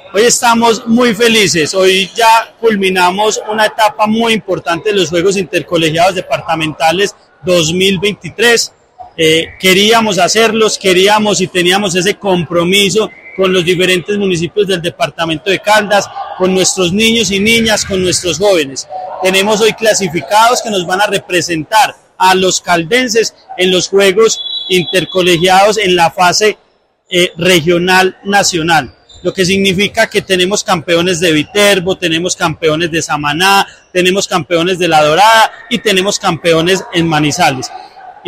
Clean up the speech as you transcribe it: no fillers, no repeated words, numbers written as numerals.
Hoy estamos muy felices, hoy ya culminamos una etapa muy importante de los Juegos Intercolegiados Departamentales 2023. Queríamos hacerlos, queríamos y teníamos ese compromiso con los diferentes municipios del departamento de Caldas, con nuestros niños y niñas, con nuestros jóvenes. Tenemos hoy clasificados que nos van a representar a los caldenses en los Juegos Intercolegiados en la fase regional nacional, lo que significa que tenemos campeones de Viterbo, tenemos campeones de Samaná, tenemos campeones de La Dorada y tenemos campeones en Manizales.